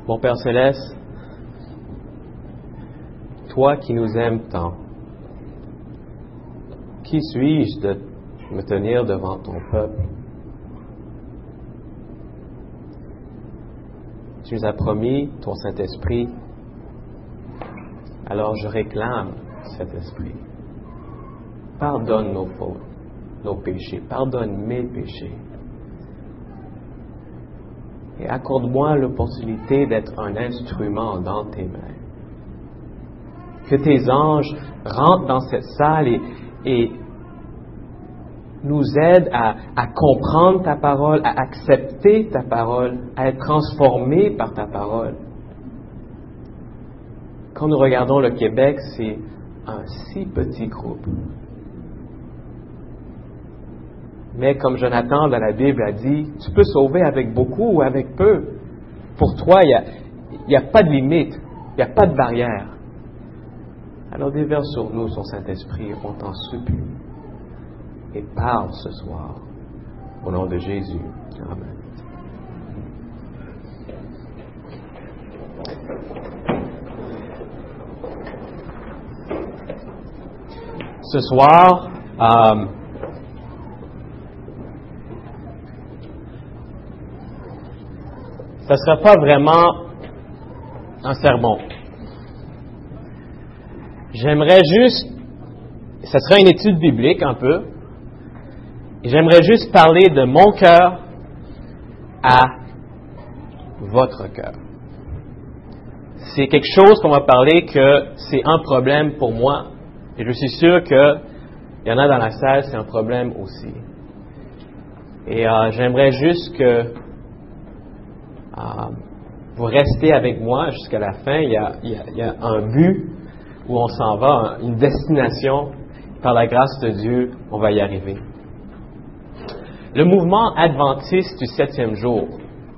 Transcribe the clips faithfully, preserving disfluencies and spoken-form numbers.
Mon Père Céleste, Toi qui nous aimes tant, qui suis-je de me tenir devant ton peuple? Tu nous as promis ton Saint-Esprit, alors je réclame cet Esprit. Pardonne nos fautes, nos péchés, pardonne mes péchés. Et accorde-moi l'opportunité d'être un instrument dans tes mains. Que tes anges rentrent dans cette salle et, et nous aident à, à comprendre ta parole, à accepter ta parole, à être transformés par ta parole. Quand nous regardons le Québec, c'est un si petit groupe. Mais comme Jonathan dans la Bible a dit, tu peux sauver avec beaucoup ou avec peu. Pour toi, il n'y a, il y a pas de limite, il n'y a pas de barrière. Alors déverse sur nous son Saint-Esprit, on t'en supplie. Et parle ce soir, au nom de Jésus. Amen. Ce soir, euh, ça ne sera pas vraiment un sermon. J'aimerais juste, ça sera une étude biblique un peu, et j'aimerais juste parler de mon cœur à votre cœur. C'est quelque chose qu'on va parler que c'est un problème pour moi, et je suis sûr qu'il y en a dans la salle, c'est un problème aussi. Et euh, j'aimerais juste que Uh, vous restez avec moi jusqu'à la fin. Il y a, il y a, il y a un but où on s'en va, une destination. Par la grâce de Dieu, on va y arriver. Le mouvement adventiste du septième jour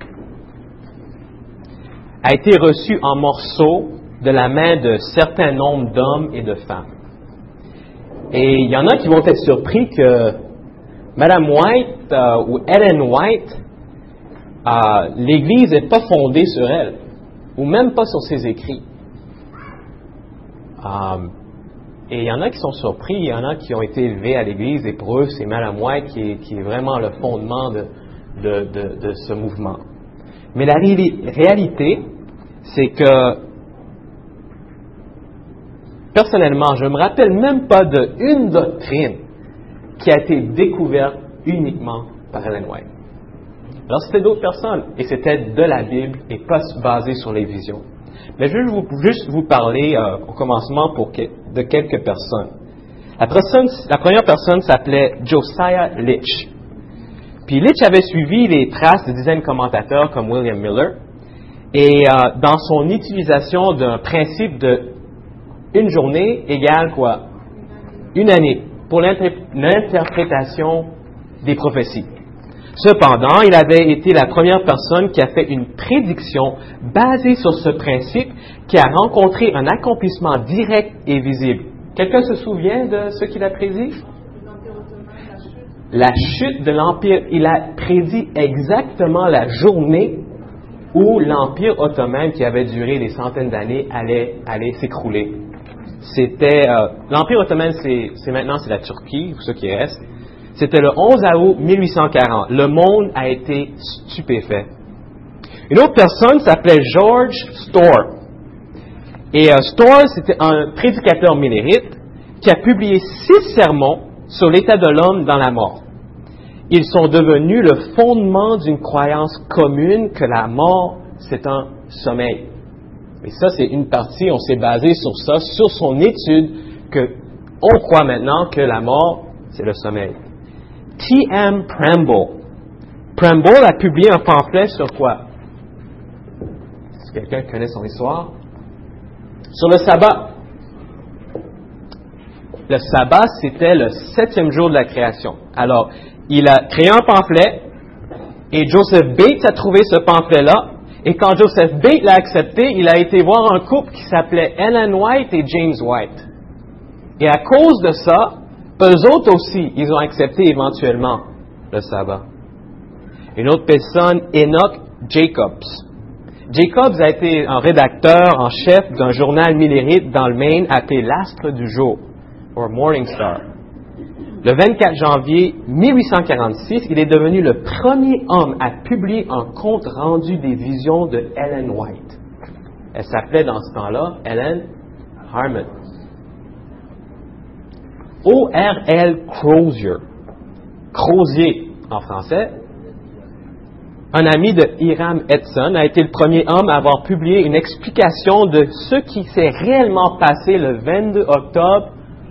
a été reçu en morceaux de la main de certains nombres d'hommes et de femmes. Et il y en a qui vont être surpris que Madame White euh, ou Ellen White, Euh, l'Église n'est pas fondée sur elle, ou même pas sur ses écrits. Euh, et il y en a qui sont surpris, il y en a qui ont été élevés à l'Église, et pour eux, c'est Madame White qui est, qui est vraiment le fondement de, de, de, de ce mouvement. Mais la ré- réalité, c'est que, personnellement, je ne me rappelle même pas d'une doctrine qui a été découverte uniquement par Ellen White. Alors, c'était d'autres personnes, et c'était de la Bible, et pas basé sur les visions. Mais je vais vous, juste vous parler, euh, au commencement, pour que, de quelques personnes. La, personne. la première personne s'appelait Josiah Litch. Puis Litch avait suivi les traces de dizaines de commentateurs comme William Miller, et euh, dans son utilisation d'un principe de une journée égale quoi? Une année, pour l'interprétation des prophéties. Cependant, il avait été la première personne qui a fait une prédiction basée sur ce principe qui a rencontré un accomplissement direct et visible. Quelqu'un se souvient de ce qu'il a prédit? La chute de l'Empire. Il a prédit exactement la journée où l'Empire ottoman, qui avait duré des centaines d'années, allait, allait s'écrouler. C'était euh, l'Empire ottoman, c'est, c'est maintenant c'est la Turquie, ou ce qui reste. C'était le onze août mille huit cent quarante. Le monde a été stupéfait. Une autre personne s'appelait George Storr. Et euh, Storr, c'était un prédicateur millérite qui a publié six sermons sur l'état de l'homme dans la mort. Ils sont devenus le fondement d'une croyance commune que la mort, c'est un sommeil. Et ça, c'est une partie, on s'est basé sur ça, sur son étude, que on croit maintenant que la mort, c'est le sommeil. T M Pramble. Pramble a publié un pamphlet sur quoi? Est-ce que quelqu'un connaît son histoire? Sur le sabbat. Le sabbat, c'était le septième jour de la création. Alors, il a créé un pamphlet, et Joseph Bates a trouvé ce pamphlet-là, et quand Joseph Bates l'a accepté, il a été voir un couple qui s'appelait Ellen White et James White. Et à cause de ça, eux autres aussi, ils ont accepté éventuellement le sabbat. Une autre personne, Enoch Jacobs. Jacobs a été un rédacteur en chef d'un journal millérite dans le Maine appelé l'Astre du jour, ou Morning Star. Le vingt-quatre janvier mille huit cent quarante-six, il est devenu le premier homme à publier un compte rendu des visions de Ellen White. Elle s'appelait dans ce temps-là Ellen Harmon. O R L Crozier, Crozier en français, un ami de Hiram Edson, a été le premier homme à avoir publié une explication de ce qui s'est réellement passé le vingt-deux octobre.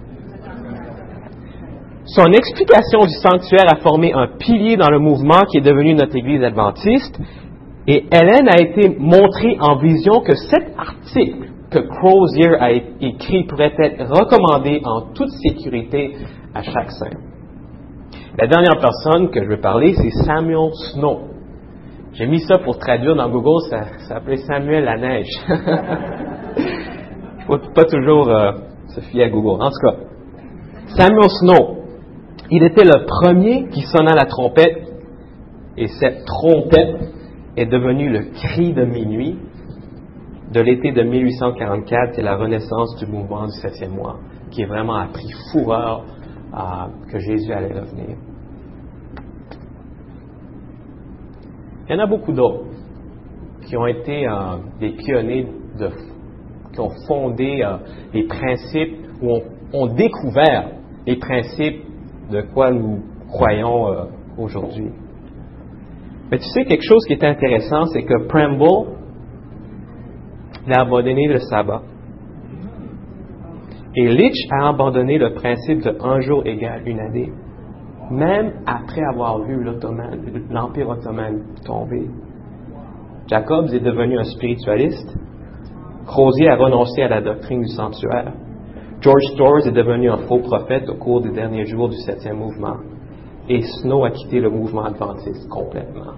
Son explication du sanctuaire a formé un pilier dans le mouvement qui est devenu notre Église adventiste, et Hélène a été montrée en vision que cet article que Crozier a écrit pourrait être recommandé en toute sécurité à chaque saint. La dernière personne que je veux parler, c'est Samuel Snow. J'ai mis ça pour traduire dans Google, ça, ça s'appelait Samuel la neige. Il ne faut pas toujours euh, se fier à Google. En tout cas, Samuel Snow, il était le premier qui sonna la trompette, et cette trompette est devenue le cri de minuit de l'été de mille huit cent quarante-quatre et la renaissance du mouvement du septième mois, qui est vraiment a pris fureur euh, que Jésus allait revenir. Il y en a beaucoup d'autres qui ont été euh, des pionniers, de, qui ont fondé euh, les principes, ou ont, ont découvert les principes de quoi nous croyons euh, aujourd'hui. Mais tu sais, quelque chose qui est intéressant, c'est que Pramble, il a abandonné le sabbat. Et Leach a abandonné le principe de un jour égale une année, même après avoir vu l'Empire ottoman tomber. Jacobs est devenu un spiritualiste. Crozier a renoncé à la doctrine du sanctuaire. George Storrs est devenu un faux prophète au cours des derniers jours du septième mouvement. Et Snow a quitté le mouvement adventiste complètement.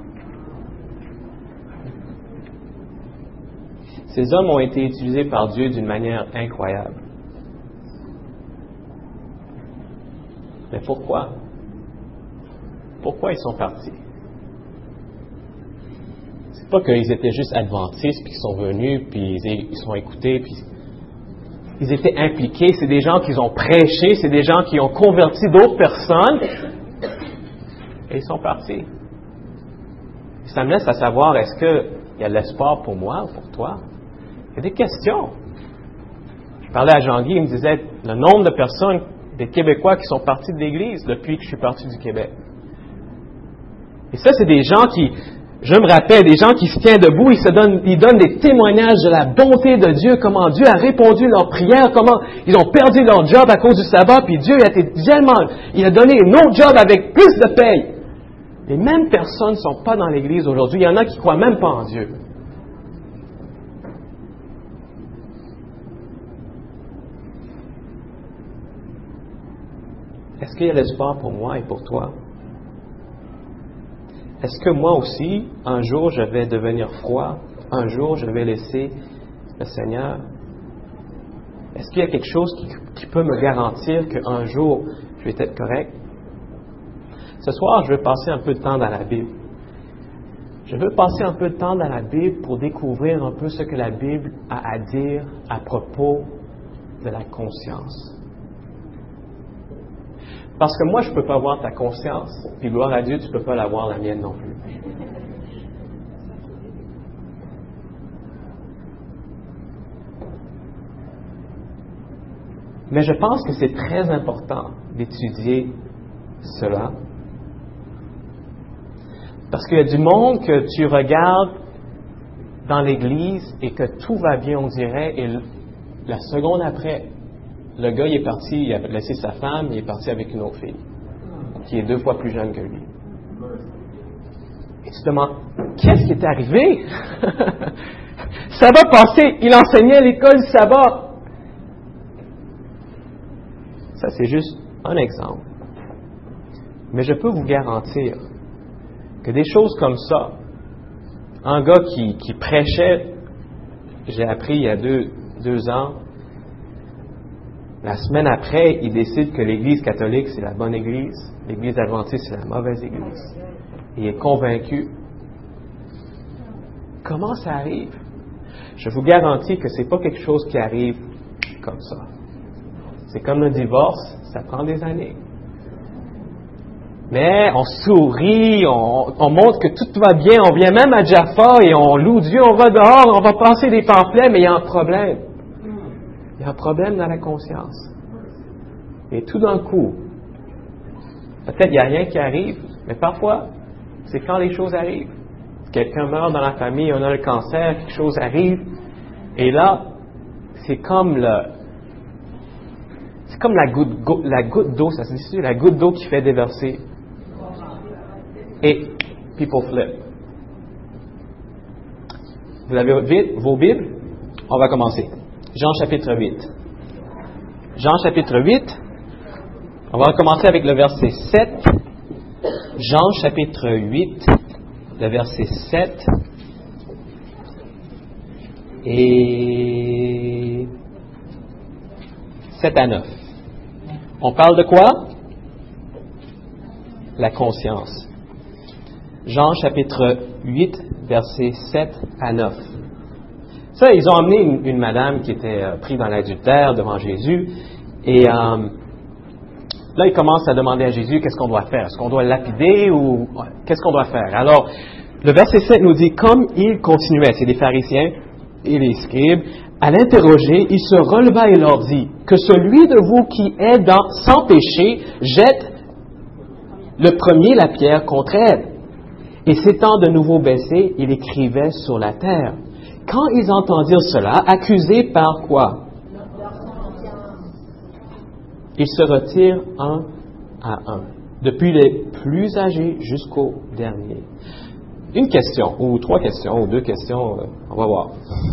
Ces hommes ont été utilisés par Dieu d'une manière incroyable. Mais pourquoi? Pourquoi ils sont partis? C'est pas qu'ils étaient juste adventistes, puis qu'ils sont venus, puis ils sont écoutés, puis ils étaient impliqués. C'est des gens qui ont prêché, c'est des gens qui ont converti d'autres personnes, et ils sont partis. Ça me laisse à savoir, est-ce qu'il y a de l'espoir pour moi ou pour toi? Il y a des questions. Je parlais à Jean-Guy, il me disait le nombre de personnes, des Québécois qui sont partis de l'Église depuis que je suis parti du Québec. Et ça, c'est des gens qui, je me rappelle, des gens qui se tiennent debout, ils se donnent, ils donnent des témoignages de la bonté de Dieu, comment Dieu a répondu à leurs prières, comment ils ont perdu leur job à cause du sabbat, puis Dieu a été tellement, il a donné un autre job avec plus de paye. Les mêmes personnes ne sont pas dans l'Église aujourd'hui. Il y en a qui ne croient même pas en Dieu. Est-ce qu'il y a l'espoir pour moi et pour toi? Est-ce que moi aussi, un jour, je vais devenir froid? Un jour, je vais laisser le Seigneur? Est-ce qu'il y a quelque chose qui, qui peut me garantir qu'un jour, je vais être correct? Ce soir, je veux passer un peu de temps dans la Bible. Je veux passer un peu de temps dans la Bible pour découvrir un peu ce que la Bible a à dire à propos de la conscience. Parce que moi, je ne peux pas voir ta conscience, puis gloire à Dieu, tu ne peux pas la voir la mienne non plus. Mais je pense que c'est très important d'étudier cela. Parce qu'il y a du monde que tu regardes dans l'Église et que tout va bien, on dirait, et la seconde après, le gars, il est parti, il a laissé sa femme, il est parti avec une autre fille, qui est deux fois plus jeune que lui. Et tu te demandes, qu'est-ce qui est arrivé? Ça va passer, il enseignait à l'école du sabbat. Ça, c'est juste un exemple. Mais je peux vous garantir que des choses comme ça, un gars qui, qui prêchait, j'ai appris il y a deux, deux ans, la semaine après, il décide que l'Église catholique, c'est la bonne Église, l'Église adventiste, c'est la mauvaise Église. Il est convaincu. Comment ça arrive? Je vous garantis que ce n'est pas quelque chose qui arrive comme ça. C'est comme le divorce, ça prend des années. Mais on sourit, on, on montre que tout va bien, on vient même à Jaffa et on loue Dieu, on va dehors, on va passer des pamphlets, mais il y a un problème. Il y a un problème dans la conscience. Et tout d'un coup, peut-être il n'y a rien qui arrive, mais parfois, c'est quand les choses arrivent. Quelqu'un meurt dans la famille, on a le cancer, quelque chose arrive, et là, c'est comme le, c'est comme la goutte, go, la goutte d'eau, ça se dit, la goutte d'eau qui fait déverser. Et people flip. Vous avez vite vos Bibles? On va commencer. Jean chapitre huit. Jean chapitre huit. On va commencer avec le verset sept. Jean chapitre huit, le verset sept. Et sept à neuf. On parle de quoi? La conscience. Jean chapitre huit, versets sept à neuf. Ça, ils ont amené une, une madame qui était euh, prise dans l'adultère devant Jésus. Et euh, là, ils commencent à demander à Jésus qu'est-ce qu'on doit faire. Est-ce qu'on doit lapider ou qu'est-ce qu'on doit faire? Alors, le verset sept nous dit, comme il continuait, c'est les pharisiens et les scribes, à l'interroger, il se releva et leur dit, que celui de vous qui est dans, sans péché jette le premier la pierre contre elle. Et s'étant de nouveau baissé, il écrivait sur la terre. Quand ils entendirent cela, accusés par quoi? Ils se retirent un à un, depuis les plus âgés jusqu'au dernier. Une question, ou trois questions, ou deux questions, on va voir.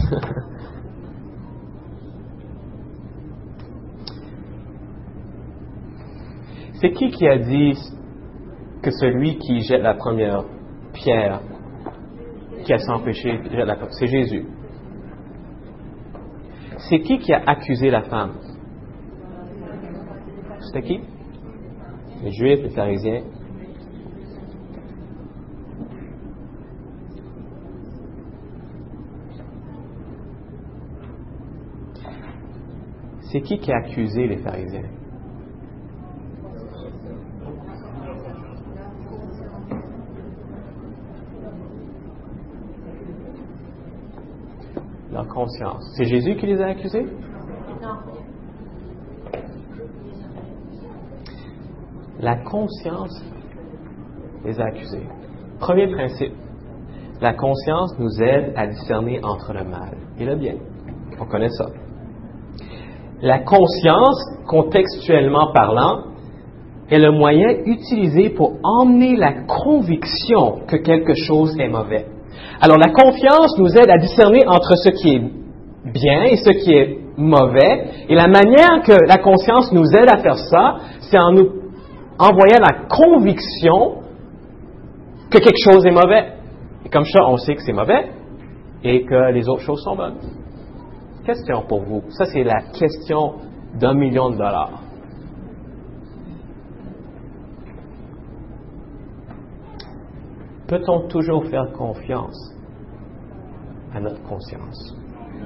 C'est qui qui a dit que celui qui jette la première pierre, qui a sans péché, jette la première? C'est Jésus. C'est qui qui a accusé la femme? C'était qui? Les Juifs, les pharisiens. C'est qui qui a accusé les pharisiens? Leur conscience. C'est Jésus qui les a accusés? Non. La conscience les a accusés. Premier principe. La conscience nous aide à discerner entre le mal et le bien. On connaît ça. La conscience, contextuellement parlant, est le moyen utilisé pour emmener la conviction que quelque chose est mauvais. Alors, la confiance nous aide à discerner entre ce qui est bien et ce qui est mauvais. Et la manière que la conscience nous aide à faire ça, c'est en nous envoyant la conviction que quelque chose est mauvais. Et comme ça, on sait que c'est mauvais et que les autres choses sont bonnes. Question pour vous. Ça, c'est la question d'un million de dollars. Peut-on toujours faire confiance à notre conscience?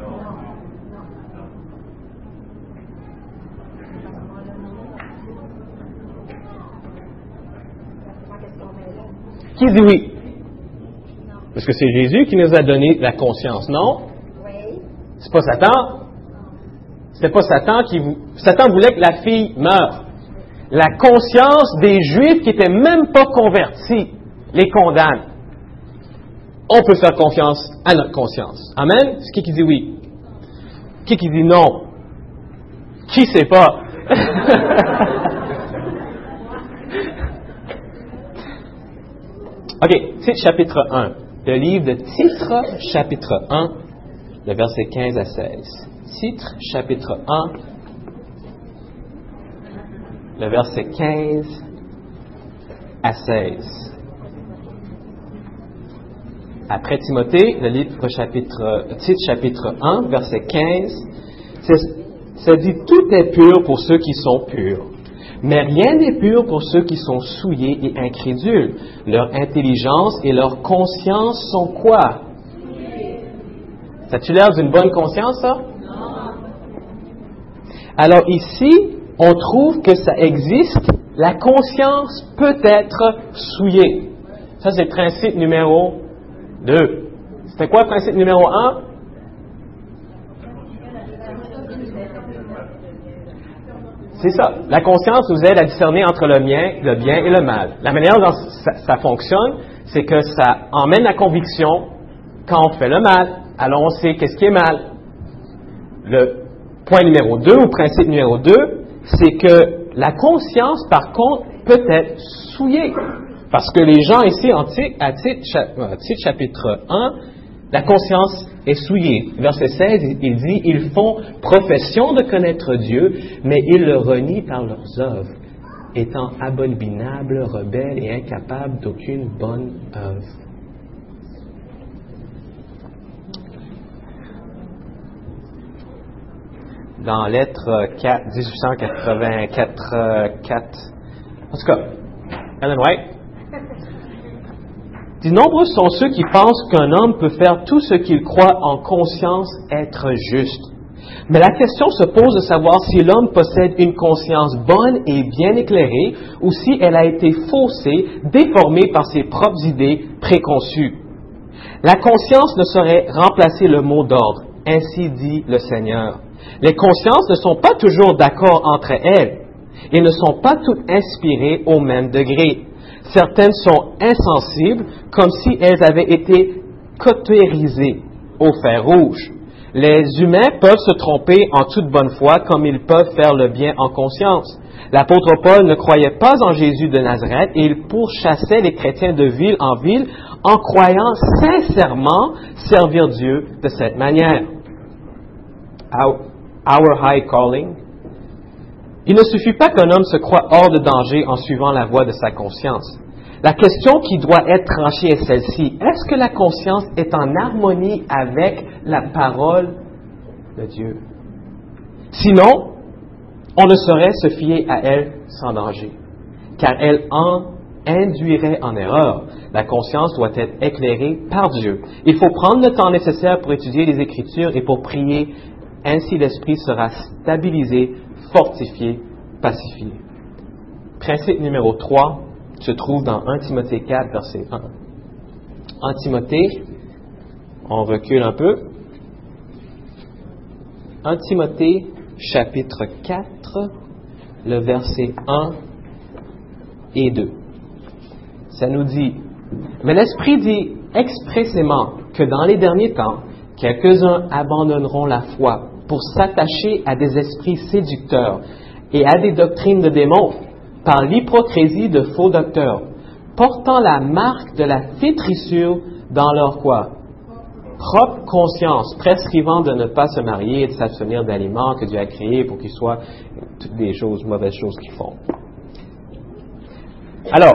Qui dit oui? Parce que c'est Jésus qui nous a donné la conscience, non? Oui. C'est pas Satan. C'est pas Satan qui vous... Satan voulait que la fille meure. La conscience des Juifs qui n'étaient même pas convertis les condamne. On peut faire confiance à notre conscience. Amen? C'est qui qui dit oui? Qui qui dit non? Qui sait pas? OK, titre chapitre un. Le livre de Titre chapitre un, le verset quinze à seize. Titre chapitre un, le verset quinze à seize. Après Timothée, le livre chapitre, titre chapitre un, verset quinze, ça dit « Tout est pur pour ceux qui sont purs, mais rien n'est pur pour ceux qui sont souillés et incrédules. Leur intelligence et leur conscience sont quoi? Ça a-tu l'air d'une bonne conscience, ça? Alors ici, on trouve que ça existe. La conscience peut être souillée. Ça, c'est le principe numéro deux. C'était quoi le principe numéro un? C'est ça. La conscience vous aide à discerner entre le bien, le bien et le mal. La manière dont ça, ça fonctionne, c'est que ça emmène la conviction quand on fait le mal. Alors on sait qu'est-ce qui est mal. Le point numéro deux, ou principe numéro deux, c'est que la conscience, par contre, peut être souillée. Parce que les gens ici, en titre, à titre, titre chapitre un, la conscience est souillée. Verset seize, il dit, ils font profession de connaître Dieu, mais ils le renient par leurs œuvres, étant abominables, rebelles et incapables d'aucune bonne œuvre. Dans lettre quatre, dix-huit cent quatre-vingt-quatre, quatre, en tout cas, Ellen White dit, nombreux sont ceux qui pensent qu'un homme peut faire tout ce qu'il croit en conscience être juste. Mais la question se pose de savoir si l'homme possède une conscience bonne et bien éclairée ou si elle a été faussée, déformée par ses propres idées préconçues. La conscience ne saurait remplacer le mot d'ordre, ainsi dit le Seigneur. Les consciences ne sont pas toujours d'accord entre elles et ne sont pas toutes inspirées au même degré. Certaines sont insensibles, comme si elles avaient été cautérisées au fer rouge. Les humains peuvent se tromper en toute bonne foi, comme ils peuvent faire le bien en conscience. L'apôtre Paul ne croyait pas en Jésus de Nazareth et il pourchassait les chrétiens de ville en ville en croyant sincèrement servir Dieu de cette manière. Our, our high calling. Il ne suffit pas qu'un homme se croie hors de danger en suivant la voie de sa conscience. La question qui doit être tranchée est celle-ci. Est-ce que la conscience est en harmonie avec la parole de Dieu? Sinon, on ne saurait se fier à elle sans danger, car elle en induirait en erreur. La conscience doit être éclairée par Dieu. Il faut prendre le temps nécessaire pour étudier les Écritures et pour prier. Ainsi, l'esprit sera stabilisé, fortifié, pacifié. Principe numéro trois se trouve dans un Timothée quatre, verset un. un Timothée, on recule un peu. un Timothée, chapitre quatre, le verset un et deux. Ça nous dit, « Mais l'Esprit dit expressément que dans les derniers temps, quelques-uns abandonneront la foi pour s'attacher à des esprits séducteurs et à des doctrines de démons, par l'hypocrisie de faux docteurs, portant la marque de la flétrissure dans leur quoi? Propre conscience, prescrivant de ne pas se marier et de s'abstenir d'aliments que Dieu a créés pour qu'ils soient toutes des choses, mauvaises choses qu'ils font. » Alors,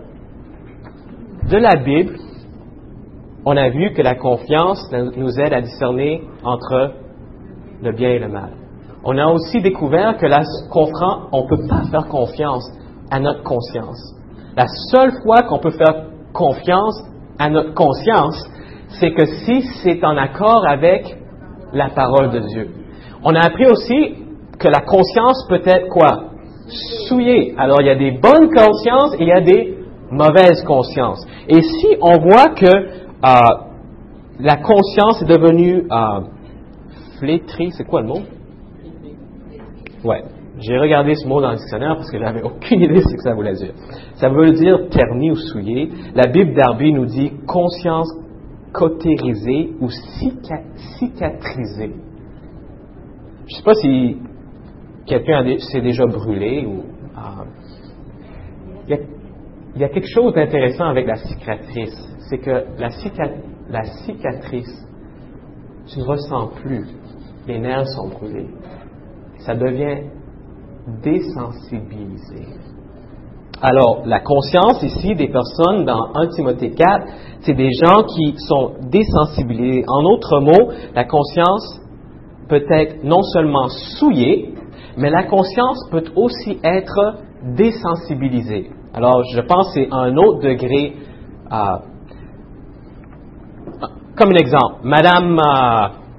de la Bible, on a vu que la confiance nous aide à discerner entre le bien et le mal. On a aussi découvert que là, on ne peut pas faire confiance à notre conscience. La seule fois qu'on peut faire confiance à notre conscience, c'est que si c'est en accord avec la parole de Dieu. On a appris aussi que la conscience peut être quoi? Souillée. Alors, il y a des bonnes consciences et il y a des mauvaises consciences. Et si on voit que euh, la conscience est devenue euh, flétrie, c'est quoi le mot? Ouais. J'ai regardé ce mot dans le dictionnaire parce que je n'avais aucune idée de ce que ça voulait dire. Ça veut dire terni ou souillé. La Bible Darby nous dit conscience cautérisée ou cica- cicatrisée. Je ne sais pas si quelqu'un s'est déjà brûlé ou... Euh, il, y a, il y a quelque chose d'intéressant avec la cicatrice. C'est que la, cica- la cicatrice, tu ne ressens plus. Les nerfs sont brûlés. Ça devient désensibilisé. Alors, la conscience ici des personnes dans un Timothée quatre, c'est des gens qui sont désensibilisés. En d'autres mots, la conscience peut être non seulement souillée, mais la conscience peut aussi être désensibilisée. Alors, je pense que c'est à un autre degré. Euh, comme un exemple, Madame, euh,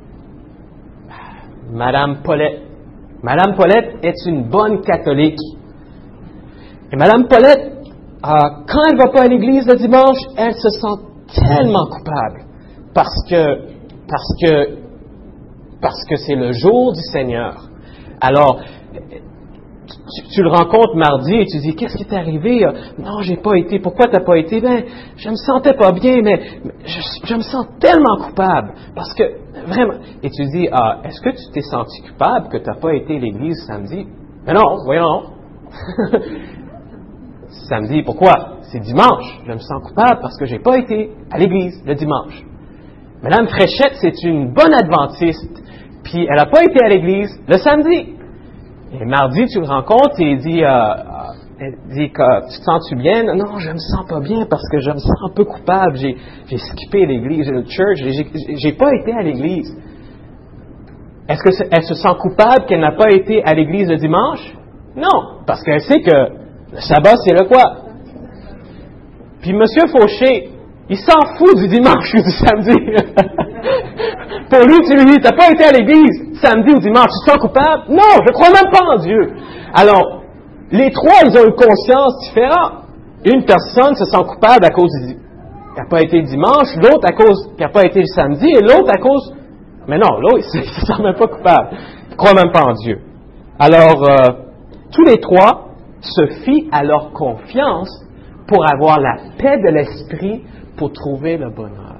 Madame Paulette. Madame Paulette est une bonne catholique. Et Madame Paulette, euh, quand elle ne va pas à l'église le dimanche, elle se sent tellement coupable. Parce que, parce que, parce que c'est le jour du Seigneur. Alors, tu, tu le rencontres mardi et tu dis, qu'est-ce qui t'est arrivé? Non, j'ai pas été. Pourquoi t'as pas été? Ben, je me sentais pas bien, mais je, je me sens tellement coupable. Parce que, vraiment. Et tu dis, ah, est-ce que tu t'es senti coupable que t'as pas été à l'église samedi? Mais non, voyons. Samedi, pourquoi? C'est dimanche. Je me sens coupable parce que j'ai pas été à l'église le dimanche. Madame Fréchette, c'est une bonne adventiste, puis elle n'a pas été à l'église le samedi. Et mardi, tu le rencontres et il dit, euh, euh, elle dit que, tu te sens-tu bien? Non, je me sens pas bien parce que je me sens un peu coupable. J'ai, j'ai skippé l'église, le church, j'ai, j'ai pas été à l'église. Est-ce qu'elle se sent coupable qu'elle n'a pas été à l'église le dimanche? Non, parce qu'elle sait que le sabbat, c'est le quoi? Puis M. Fauché, il s'en fout du dimanche ou du samedi. Pour lui, tu lui dis, t'as pas été à l'église samedi ou dimanche, tu te sens coupable? Non, je crois même pas en Dieu. Alors, les trois, ils ont une conscience différente. Une personne se sent coupable à cause du, qui n'a pas été dimanche, l'autre à cause qui n'a pas été le samedi, et l'autre à cause... Mais non, l'autre, il ne se sent même pas coupable. Il ne croit même pas en Dieu. Alors, euh, tous les trois se fient à leur confiance pour avoir la paix de l'esprit, pour trouver le bonheur.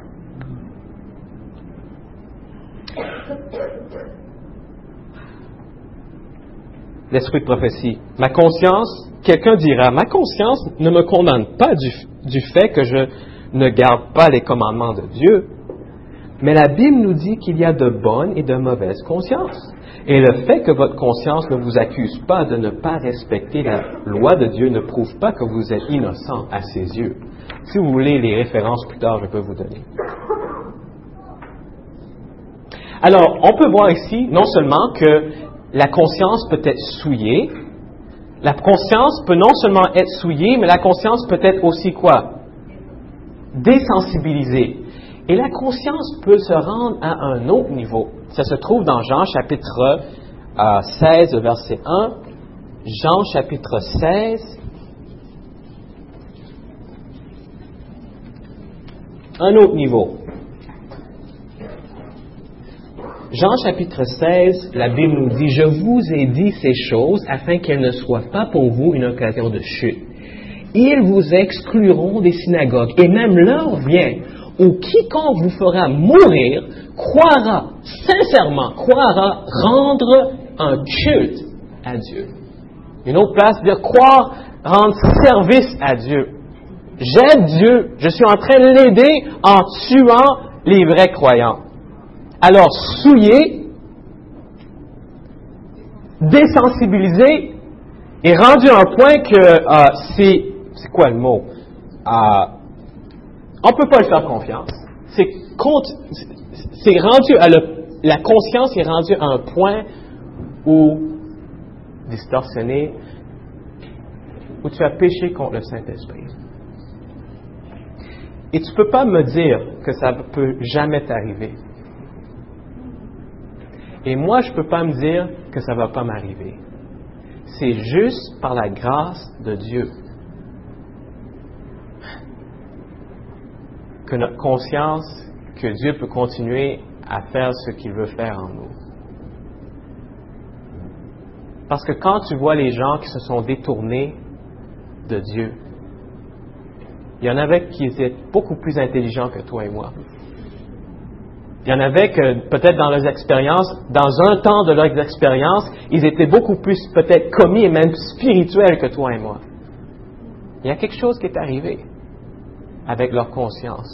L'esprit de prophétie. Ma conscience, quelqu'un dira, ma conscience ne me condamne pas du, du fait que je ne garde pas les commandements de Dieu. Mais la Bible nous dit qu'il y a de bonnes et de mauvaises consciences. Et le fait que votre conscience ne vous accuse pas de ne pas respecter la loi de Dieu ne prouve pas que vous êtes innocent à ses yeux. Si vous voulez les références plus tard, je peux vous donner. Alors, on peut voir ici non seulement que la conscience peut être souillée, la conscience peut non seulement être souillée, mais la conscience peut être aussi quoi? Désensibilisée. Et la conscience peut se rendre à un autre niveau. Ça se trouve dans Jean chapitre euh, seize, verset un. Jean chapitre seize. Un autre niveau. Jean chapitre seize, la Bible nous dit, « Je vous ai dit ces choses afin qu'elles ne soient pas pour vous une occasion de chute. Ils vous excluront des synagogues, et même l'heure vient où quiconque vous fera mourir croira, sincèrement, croira rendre un culte à Dieu. » Une autre place, dire croire, rendre service à Dieu. J'aide Dieu, je suis en train de l'aider en tuant les vrais croyants. Alors, souillé, désensibilisé, et rendu à un point que euh, c'est, c'est quoi le mot? Euh, on ne peut pas lui faire confiance. C'est, c'est rendu à le, la conscience est rendue à un point où, distorsionné, où tu as péché contre le Saint-Esprit. Et tu ne peux pas me dire que ça ne peut jamais t'arriver. Et moi, je ne peux pas me dire que ça ne va pas m'arriver. C'est juste par la grâce de Dieu que notre conscience, que Dieu peut continuer à faire ce qu'il veut faire en nous. Parce que quand tu vois les gens qui se sont détournés de Dieu, il y en avait qui étaient beaucoup plus intelligents que toi et moi. Il y en avait que, peut-être dans leurs expériences, dans un temps de leurs expériences, ils étaient beaucoup plus peut-être commis et même spirituels que toi et moi. Il y a quelque chose qui est arrivé avec leur conscience.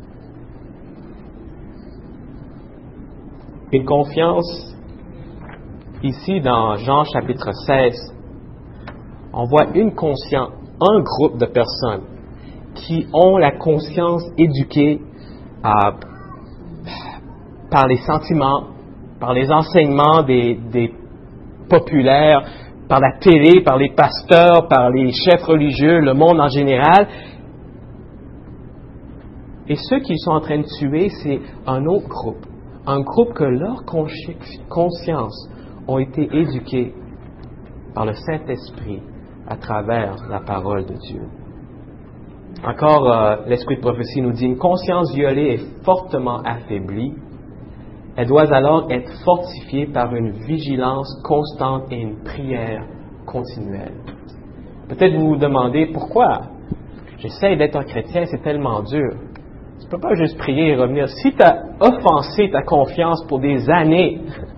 Une confiance, ici dans Jean chapitre seize, on voit une conscience, un groupe de personnes qui ont la conscience éduquée à par les sentiments, par les enseignements des, des populaires, par la télé, par les pasteurs, par les chefs religieux, le monde en général. Et ceux qu'ils sont en train de tuer, c'est un autre groupe, Un groupe que leurs consciences ont été éduquées par le Saint-Esprit à travers la parole de Dieu. Encore, euh, l'Esprit de prophétie nous dit, une conscience violée est fortement affaiblie. Elle doit alors être fortifiée par une vigilance constante et une prière continuelle. Peut-être vous vous demandez, pourquoi j'essaie d'être un chrétien, c'est tellement dur. Tu ne peux pas juste prier et revenir. Si tu as offensé ta confiance pour des années,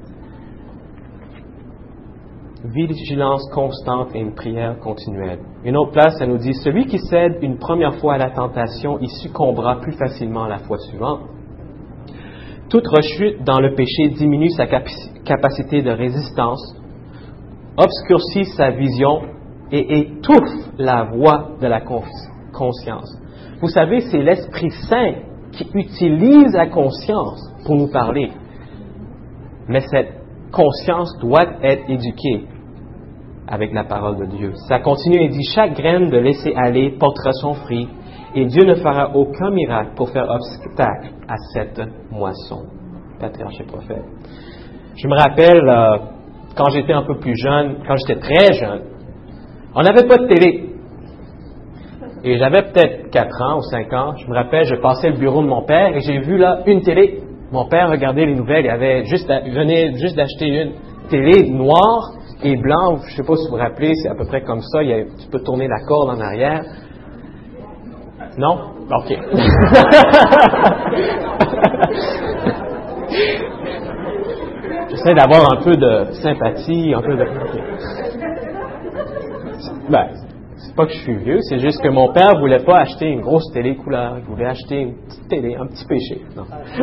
vigilance constante et une prière continuelle. Une autre place, ça nous dit, celui qui cède une première fois à la tentation, il succombera plus facilement la fois suivante. Toute rechute dans le péché diminue sa capacité de résistance, obscurcit sa vision et étouffe la voix de la conscience. Vous savez, c'est l'Esprit Saint qui utilise la conscience pour nous parler. Mais cette conscience doit être éduquée avec la parole de Dieu. Ça continue et dit, chaque graine de laisser aller portera son fruit, et Dieu ne fera aucun miracle pour faire obstacle à cette moisson. Patriarche et prophète. Je me rappelle, euh, quand j'étais un peu plus jeune, quand j'étais très jeune, on n'avait pas de télé. Et j'avais peut-être quatre ans ou cinq ans. Je me rappelle, je passais le bureau de mon père et j'ai vu là une télé. Mon père regardait les nouvelles. Il avait juste, il venait juste d'acheter une télé noire et blanche. Je ne sais pas si vous vous rappelez, c'est à peu près comme ça. Il y a, tu peux tourner la corde en arrière. Non? OK. J'essaie d'avoir un peu de sympathie, un peu de... Okay. Ben, c'est pas que je suis vieux, c'est juste que mon père ne voulait pas acheter une grosse télé couleur. Il voulait acheter une petite télé, un petit péché. Non.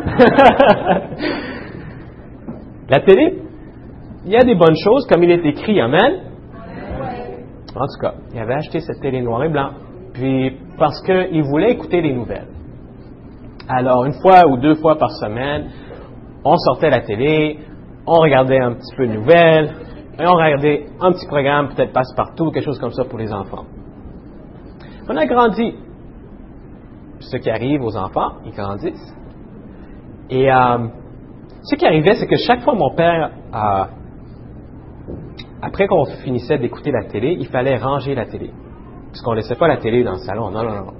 La télé, il y a des bonnes choses, comme il est écrit, amen. En tout cas, il avait acheté cette télé noir et blanc. Puis, parce qu'il voulait écouter les nouvelles. Alors, une fois ou deux fois par semaine, on sortait la télé, on regardait un petit peu de nouvelles, et on regardait un petit programme, peut-être passe-partout, quelque chose comme ça pour les enfants. On a grandi. Ce qui arrive aux enfants, ils grandissent. Et euh, ce qui arrivait, c'est que chaque fois mon père, euh, après qu'on finissait d'écouter la télé, il fallait ranger la télé. Parce qu'on ne laissait pas la télé dans le salon. Non, non, non.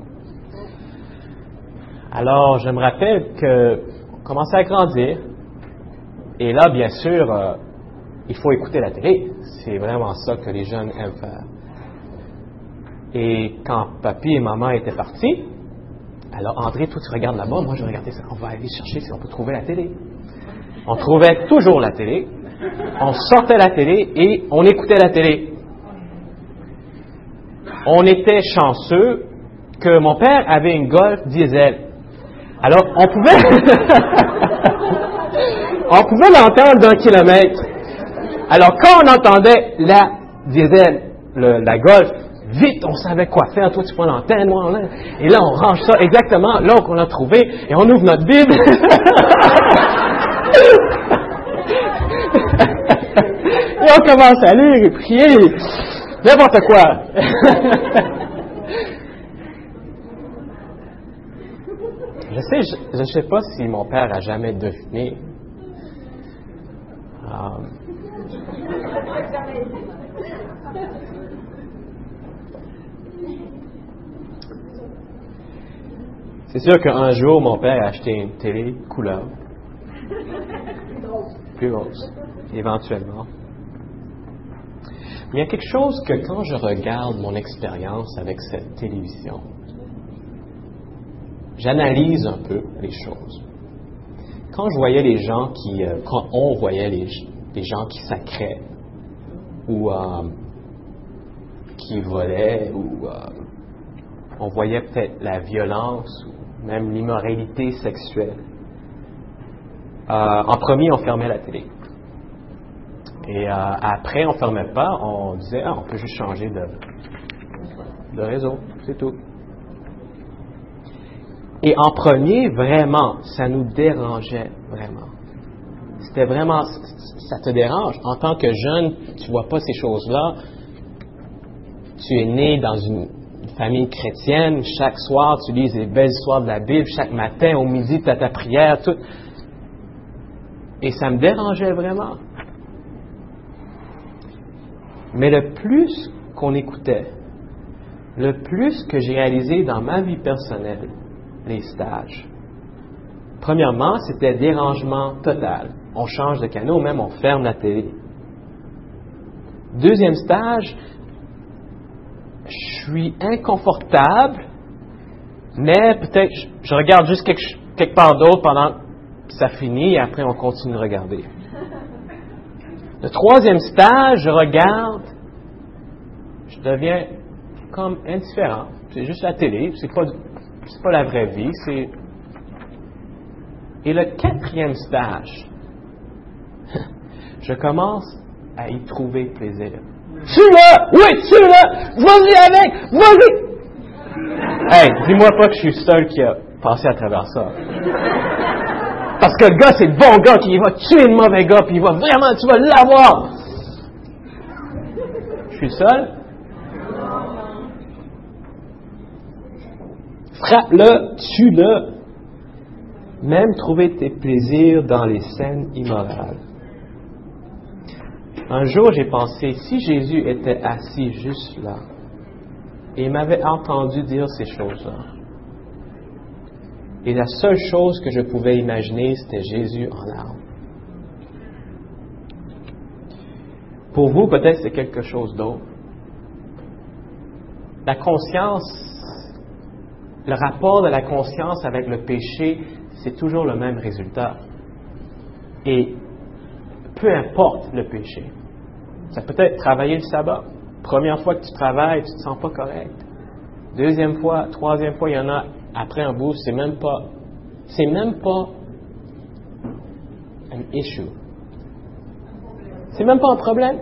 Alors, je me rappelle qu'on commençait à grandir. Et là, bien sûr, euh, il faut écouter la télé. C'est vraiment ça que les jeunes aiment faire. Et quand papy et maman étaient partis, alors André, toi tu regardes là-bas, moi je regardais ça. On va aller chercher si on peut trouver la télé. On trouvait toujours la télé. On sortait la télé et on écoutait la télé. On était chanceux que mon père avait une Golf diesel. Alors, on pouvait on pouvait l'entendre d'un kilomètre. Alors, quand on entendait la diesel, le, la Golf, vite, on savait quoi faire. Toi, tu prends l'antenne, moi, on et là, on range ça exactement là qu'on a trouvé et on ouvre notre Bible. Et on commence à lire et prier. N'importe quoi. Je sais, je ne sais pas si mon père a jamais deviné. Um, C'est sûr qu'un jour, mon père a acheté une télé couleur. Plus grosse, éventuellement. Il y a quelque chose que quand je regarde mon expérience avec cette télévision, j'analyse un peu les choses. Quand je voyais les gens qui, euh, quand on voyait les, les gens qui sacraient, ou euh, qui volaient, ou euh, on voyait peut-être la violence, ou même l'immoralité sexuelle, euh, en premier, on fermait la télé. Et euh, après, on ne fermait pas, on disait, ah, on peut juste changer de, de réseau, c'est tout. Et en premier, vraiment, ça nous dérangeait vraiment. C'était vraiment, ça te dérange. En tant que jeune, tu ne vois pas ces choses-là. Tu es né dans une famille chrétienne. Chaque soir, tu lis les belles histoires de la Bible. Chaque matin, au midi, tu as ta prière. Tout. Et ça me dérangeait vraiment. Mais le plus qu'on écoutait, le plus que j'ai réalisé dans ma vie personnelle, les stages. Premièrement, c'était dérangement total. On change de canal, même on ferme la télé. Deuxième stage, je suis inconfortable, mais peut-être je, je regarde juste quelque, quelque part d'autre pendant que ça finit et après on continue de regarder. Le troisième stage, je regarde, je deviens comme indifférent. C'est juste la télé, c'est pas, c'est pas la vraie vie. C'est... Et le quatrième stage, je commence à y trouver plaisir. Suis-le! Oui, suis-le! Vas-y avec! Vas-y! Hey, dis-moi pas que je suis le seul qui a passé à travers ça. Parce que le gars, c'est le bon gars qui va tuer le mauvais gars, puis il va vraiment, tu vas l'avoir! Je suis seul? Frappe-le, tue-le. Même trouver tes plaisirs dans les scènes immorales. Un jour, j'ai pensé, si Jésus était assis juste là, et il m'avait entendu dire ces choses-là, et la seule chose que je pouvais imaginer, c'était Jésus en larmes. Pour vous, peut-être c'est quelque chose d'autre. La conscience, le rapport de la conscience avec le péché, c'est toujours le même résultat. Et peu importe le péché. Ça peut être travailler le sabbat. Première fois que tu travailles, tu ne te sens pas correct. Deuxième fois, troisième fois, il y en a après un bout, c'est même pas, c'est même pas un issue. C'est même pas un problème.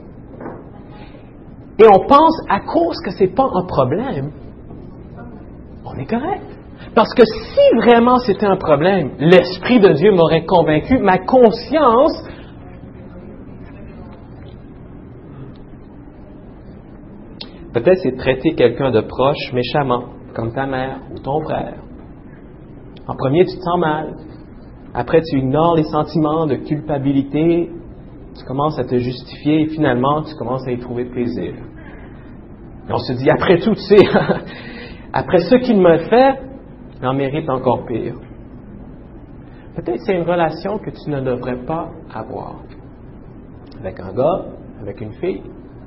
Et on pense, à cause que c'est pas un problème, on est correct. Parce que si vraiment c'était un problème, l'Esprit de Dieu m'aurait convaincu, ma conscience peut-être c'est traiter quelqu'un de proche méchamment, comme ta mère ou ton frère. En premier, tu te sens mal. Après, tu ignores les sentiments de culpabilité. Tu commences à te justifier et finalement, tu commences à y trouver plaisir. Et on se dit, après tout, tu sais, après ce qu'il me fait, il en mérite encore pire. Peut-être c'est une relation que tu ne devrais pas avoir. Avec un gars, avec une fille.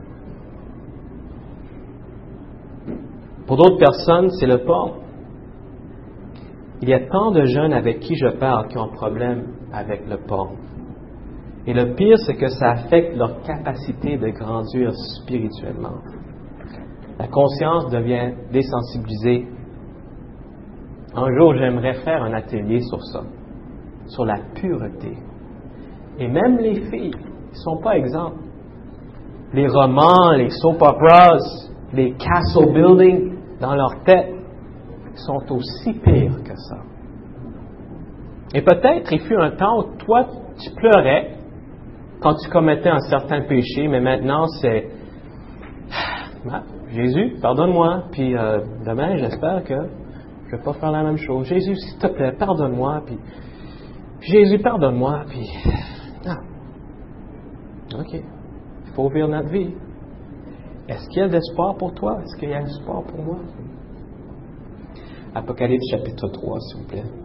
Pour d'autres personnes, c'est le porc. Il y a tant de jeunes avec qui je parle qui ont un problème avec le porc. Et le pire, c'est que ça affecte leur capacité de grandir spirituellement. La conscience devient désensibilisée. Un jour, j'aimerais faire un atelier sur ça, sur la pureté. Et même les filles ne sont pas exemples. Les romans, les soap operas, les castle building dans leur tête sont aussi pires que ça. Et peut-être il fut un temps où toi, tu pleurais quand tu commettais un certain péché, mais maintenant c'est ah, Jésus, pardonne-moi, puis euh, demain j'espère que je ne vais pas faire la même chose. Jésus, s'il te plaît, pardonne-moi, puis, puis Jésus, pardonne-moi, puis ah. OK, il faut vivre notre vie. Est-ce qu'il y a de l'espoir pour toi? Est-ce qu'il y a de l'espoir pour moi? Apocalypse chapitre trois, s'il vous plaît.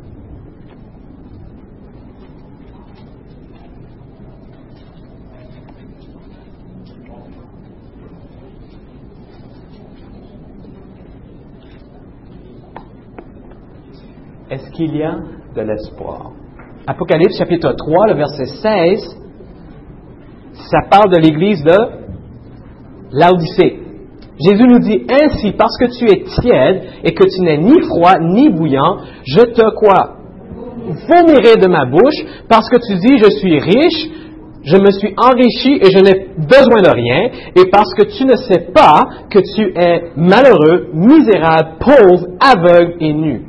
Est-ce qu'il y a de l'espoir? Apocalypse chapitre trois, le verset seize, ça parle de l'église de Laodicée. Jésus nous dit, ainsi, parce que tu es tiède et que tu n'es ni froid ni bouillant, je te quoi? Vomirai de ma bouche, parce que tu dis, je suis riche, je me suis enrichi et je n'ai besoin de rien, et parce que tu ne sais pas que tu es malheureux, misérable, pauvre, aveugle et nu.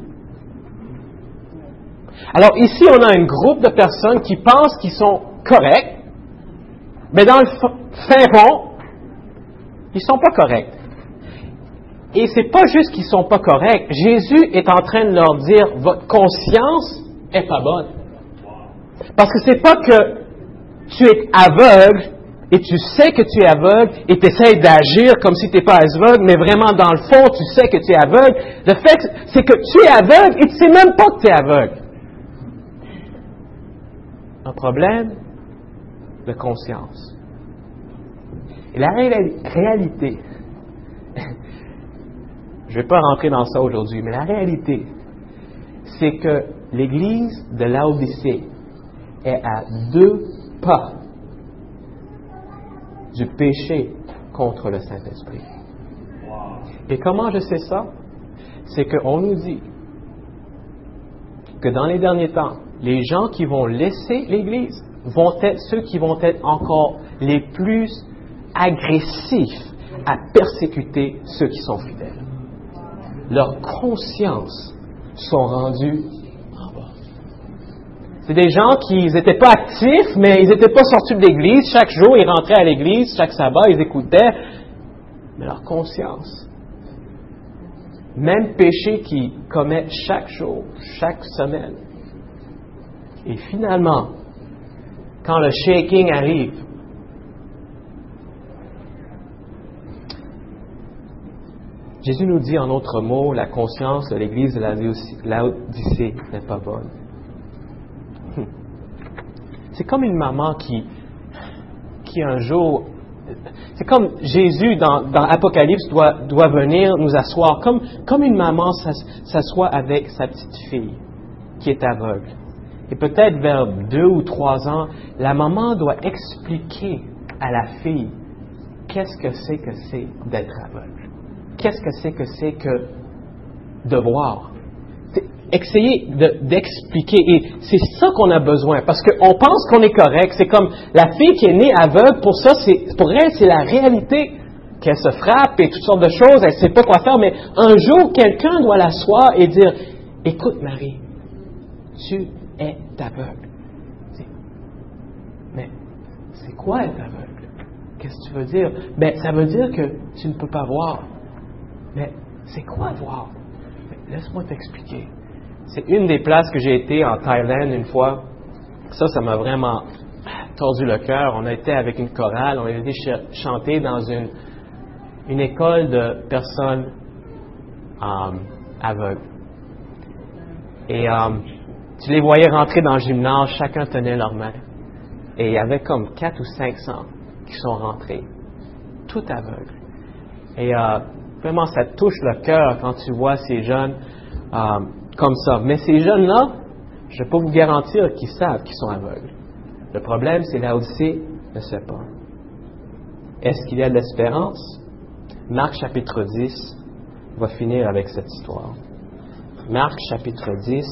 Alors ici, on a un groupe de personnes qui pensent qu'ils sont corrects, mais dans le fin fond, ils ne sont pas corrects. Et c'est pas juste qu'ils ne sont pas corrects. Jésus est en train de leur dire, votre conscience est pas bonne. Parce que c'est pas que tu es aveugle et tu sais que tu es aveugle et tu essaies d'agir comme si tu n'es pas aveugle, mais vraiment dans le fond, tu sais que tu es aveugle. Le fait, c'est que tu es aveugle et tu ne sais même pas que tu es aveugle. Un problème de conscience. Et la ré- réalité, je ne vais pas rentrer dans ça aujourd'hui, mais la réalité, c'est que l'Église de Laodicée est à deux pas du péché contre le Saint-Esprit. Et comment je sais ça? C'est qu'on nous dit que dans les derniers temps, les gens qui vont laisser l'Église vont être ceux qui vont être encore les plus agressifs à persécuter ceux qui sont fidèles. Leurs consciences sont rendues en bas. C'est des gens qui n'étaient pas actifs, mais ils n'étaient pas sortis de l'Église. Chaque jour, ils rentraient à l'Église, chaque sabbat, ils écoutaient. Mais leur conscience, même péché qu'ils commettent chaque jour, chaque semaine. Et finalement, quand le shaking arrive, Jésus nous dit en autres mots, la conscience de l'Église de Laodicée n'est pas bonne. C'est comme une maman qui, qui un jour, c'est comme Jésus dans, dans Apocalypse doit, doit venir nous asseoir, comme, comme une maman s'assoit avec sa petite fille qui est aveugle. Et peut-être vers deux ou trois ans, la maman doit expliquer à la fille qu'est-ce que c'est que c'est d'être aveugle. Qu'est-ce que c'est que c'est que de voir. C'est essayer de, d'expliquer. Et c'est ça qu'on a besoin. Parce qu'on pense qu'on est correct. C'est comme la fille qui est née aveugle, pour ça, c'est, pour elle, c'est la réalité. Qu'elle se frappe et toutes sortes de choses, elle ne sait pas quoi faire. Mais un jour, quelqu'un doit l'asseoir et dire, écoute Marie, tu es aveugle. Mais c'est quoi être aveugle? Qu'est-ce que tu veux dire? Ben, ça veut dire que tu ne peux pas voir. Mais c'est quoi voir? Mais laisse-moi t'expliquer. C'est une des places que j'ai été en Thaïlande une fois. Ça, ça m'a vraiment tordu le cœur. On a été avec une chorale, on a été ch- chanter dans une, une école de personnes um, aveugles. Et um, tu les voyais rentrer dans le gymnase, chacun tenait leur main. Et il y avait comme quatre ou cinq cents qui sont rentrés, tout aveugles. Et euh, vraiment, ça te touche le cœur quand tu vois ces jeunes euh, comme ça. Mais ces jeunes-là, je ne vais pas vous garantir qu'ils savent qu'ils sont aveugles. Le problème, c'est Laodicée ne sait pas. Est-ce qu'il y a de l'espérance? Marc chapitre dix va finir avec cette histoire. Marc chapitre dix.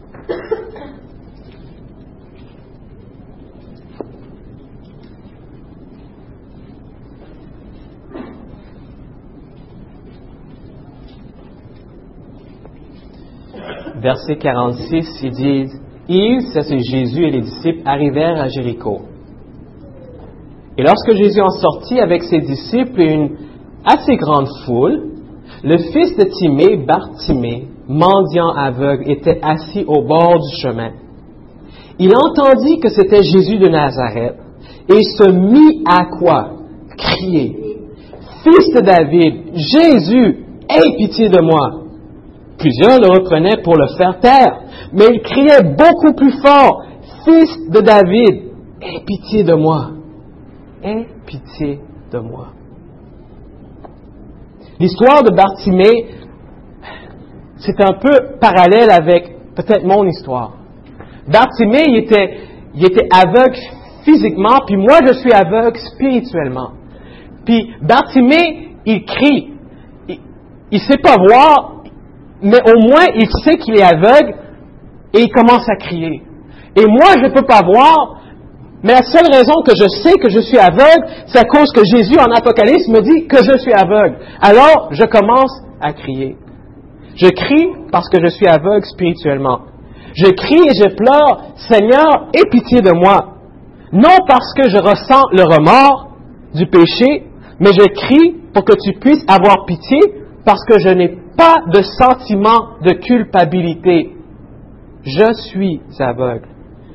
Verset quarante-six, ils disent, ils, ça c'est Jésus et les disciples, arrivèrent à Jéricho. Et lorsque Jésus en sortit avec ses disciples et une assez grande foule, le fils de Timée, Bartimée, mendiant aveugle, était assis au bord du chemin. Il entendit que c'était Jésus de Nazareth et se mit à quoi? Crier. Fils de David, Jésus, aie pitié de moi. Plusieurs le reprenaient pour le faire taire, mais il criait beaucoup plus fort, Fils de David, aie pitié de moi. Aie pitié de moi. L'histoire de Bartimée, c'est un peu parallèle avec peut-être mon histoire. Bartimée, il était, il était aveugle physiquement, puis moi je suis aveugle spirituellement. Puis Bartimée, il crie. Il ne sait pas voir, mais au moins il sait qu'il est aveugle et il commence à crier. Et moi je ne peux pas voir, mais la seule raison que je sais que je suis aveugle, c'est à cause que Jésus en Apocalypse me dit que je suis aveugle. Alors je commence à crier. Je crie parce que je suis aveugle spirituellement. Je crie et je pleure, Seigneur, aie pitié de moi. Non parce que je ressens le remords du péché, mais je crie pour que tu puisses avoir pitié parce que je n'ai pas de sentiment de culpabilité. Je suis aveugle.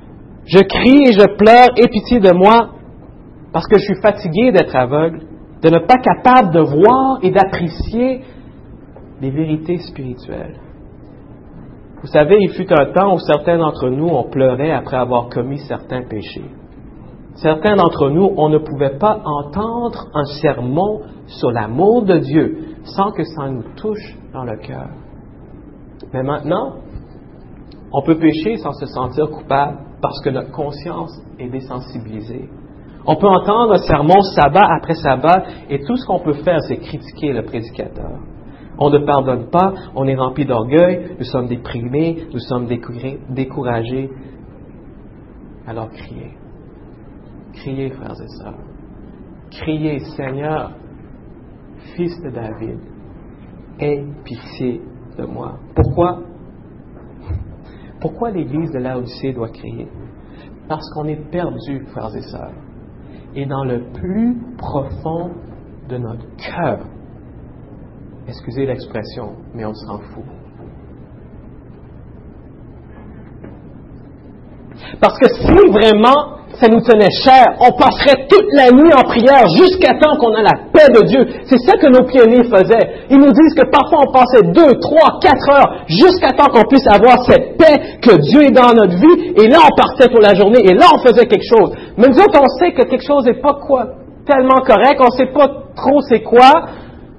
Je crie et je pleure, aie pitié de moi, parce que je suis fatigué d'être aveugle, de ne pas capable de voir et d'apprécier les vérités spirituelles. Vous savez, il fut un temps où certains d'entre nous, on pleurait après avoir commis certains péchés. Certains d'entre nous, on ne pouvait pas entendre un sermon sur l'amour de Dieu sans que ça nous touche dans le cœur. Mais maintenant, on peut pécher sans se sentir coupable parce que notre conscience est désensibilisée. On peut entendre un sermon sabbat après sabbat et tout ce qu'on peut faire, c'est critiquer le prédicateur. On ne pardonne pas, on est rempli d'orgueil, nous sommes déprimés, nous sommes découragés. Alors criez. Criez, frères et sœurs. Criez, Seigneur, Fils de David, aie pitié de moi. Pourquoi? Pourquoi l'Église de Laodicée doit crier? Parce qu'on est perdu, frères et sœurs. Et dans le plus profond de notre cœur, excusez l'expression, mais on s'en fout. Parce que si vraiment ça nous tenait cher, on passerait toute la nuit en prière jusqu'à temps qu'on a la paix de Dieu. C'est ça que nos pionniers faisaient. Ils nous disent que parfois on passait deux, trois, quatre heures jusqu'à temps qu'on puisse avoir cette paix que Dieu est dans notre vie. Et là, on partait pour la journée et là, on faisait quelque chose. Mais nous autres, on sait que quelque chose n'est pas quoi tellement correct. On ne sait pas trop c'est quoi.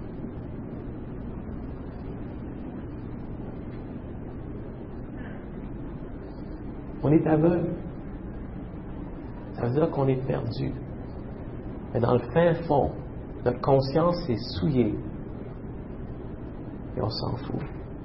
On est aveugle. Ça veut dire qu'on est perdu. Mais dans le fin fond, notre conscience est souillée. Et on s'en fout.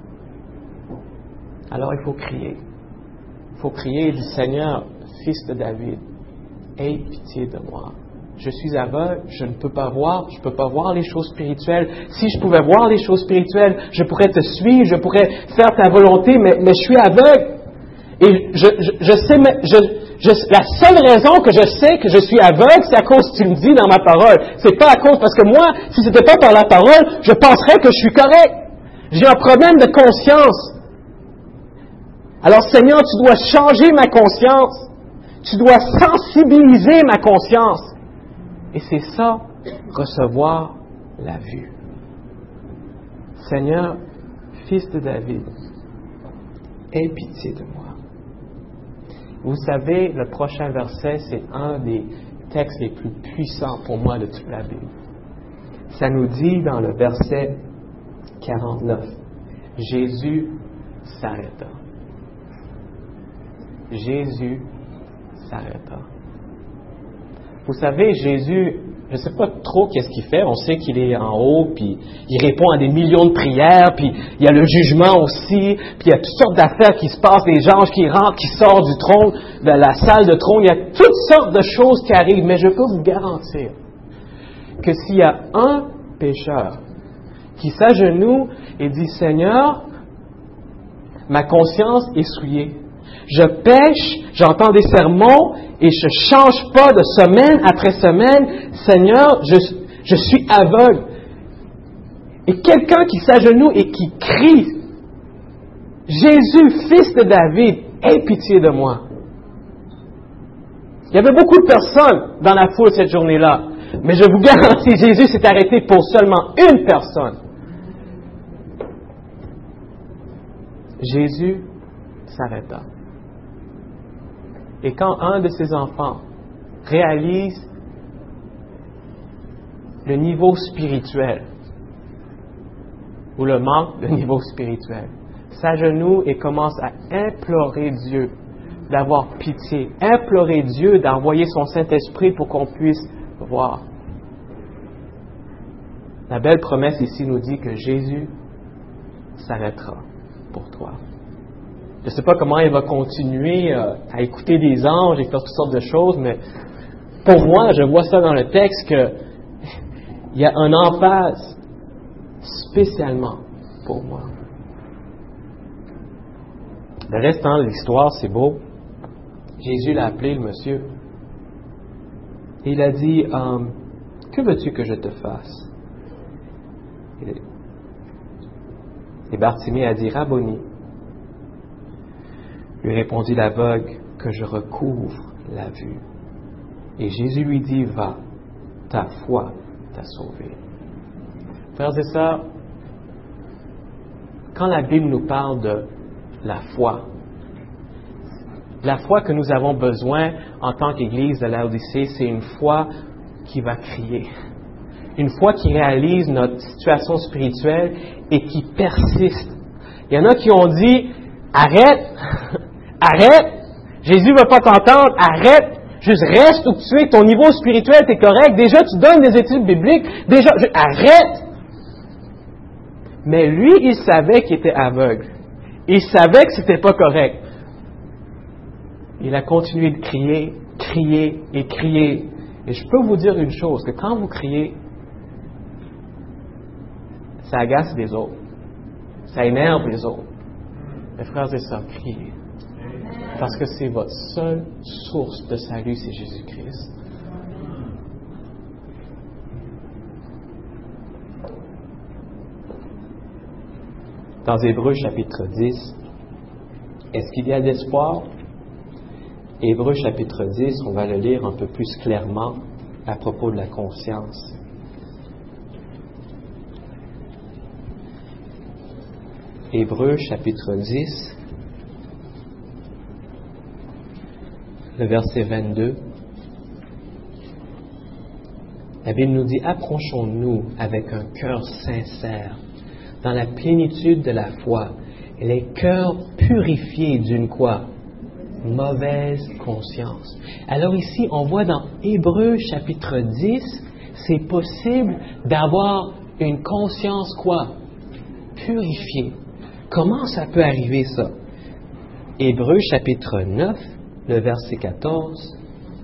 Alors il faut crier. Il faut crier du Seigneur, Fils de David, aie pitié de moi. Je suis aveugle, je ne peux pas voir, je ne peux pas voir les choses spirituelles. Si je pouvais voir les choses spirituelles, je pourrais te suivre, je pourrais faire ta volonté, mais, mais je suis aveugle. Et je, je, je sais, je, je, la seule raison que je sais que je suis aveugle, c'est à cause que tu me dis dans ma parole. C'est pas à cause, parce que moi, si c'était pas par la parole, je penserais que je suis correct. J'ai un problème de conscience. Alors Seigneur, tu dois changer ma conscience. Tu dois sensibiliser ma conscience. Et c'est ça, recevoir la vue. Seigneur, Fils de David, aie pitié de moi. Vous savez, le prochain verset, c'est un des textes les plus puissants pour moi de toute la Bible. Ça nous dit dans le verset quarante-neuf, Jésus s'arrêta. Jésus s'arrêta. Vous savez, Jésus, je ne sais pas trop qu'est-ce qu'il fait. On sait qu'il est en haut, puis il répond à des millions de prières, puis il y a le jugement aussi, puis il y a toutes sortes d'affaires qui se passent, des anges qui rentrent, qui sortent du trône, de la salle de trône. Il y a toutes sortes de choses qui arrivent. Mais je peux vous garantir que s'il y a un pécheur qui s'agenouille et dit, Seigneur, ma conscience est souillée. Je pêche, j'entends des sermons et je ne change pas de semaine après semaine. Seigneur, je, je suis aveugle. Et quelqu'un qui s'agenouille et qui crie, Jésus, Fils de David, aie pitié de moi. Il y avait beaucoup de personnes dans la foule cette journée-là. Mais je vous garantis, Jésus s'est arrêté pour seulement une personne. Jésus s'arrêta. Et quand un de ses enfants réalise le niveau spirituel, ou le manque de niveau spirituel, s'agenouille et commence à implorer Dieu d'avoir pitié, implorer Dieu d'envoyer son Saint-Esprit pour qu'on puisse voir. La belle promesse ici nous dit que Jésus s'arrêtera pour toi. Je ne sais pas comment il va continuer euh, à écouter des anges et faire toutes sortes de choses, mais pour moi, je vois ça dans le texte qu'il y a un emphase spécialement pour moi. Le restant de l'histoire, c'est beau. Jésus l'a appelé, le monsieur. Et il a dit, um, que veux-tu que je te fasse? Et Bartimée a dit, Rabboni. Lui répondit l'aveugle, que je recouvre la vue. Et Jésus lui dit, va, ta foi t'a sauvé. Frères et sœurs, quand la Bible nous parle de la foi, la foi que nous avons besoin en tant qu'Église de Laodicée, c'est une foi qui va crier. Une foi qui réalise notre situation spirituelle et qui persiste. Il y en a qui ont dit, arrête, arrête, Jésus ne veut pas t'entendre, arrête, juste reste où tu es, ton niveau spirituel est correct, déjà tu donnes des études bibliques, déjà, je, arrête. Mais lui, il savait qu'il était aveugle. Il savait que c'était pas correct. Il a continué de crier, crier et crier. Et je peux vous dire une chose, que quand vous criez, ça agace les autres. Ça énerve les autres. Mes frères et sœurs, criez. Parce que c'est votre seule source de salut, c'est Jésus-Christ. Dans Hébreux chapitre dix, est-ce qu'il y a d'espoir? Hébreux chapitre dix, on va le lire un peu plus clairement à propos de la conscience. Hébreux chapitre dix, le verset vingt-deux. La Bible nous dit, approchons-nous avec un cœur sincère, dans la plénitude de la foi, et les cœurs purifiés d'une quoi? Mauvaise conscience. Alors ici, on voit dans Hébreux chapitre dix, c'est possible d'avoir une conscience quoi? Purifiée. Comment ça peut arriver ça? Hébreux chapitre neuf, le verset quatorze,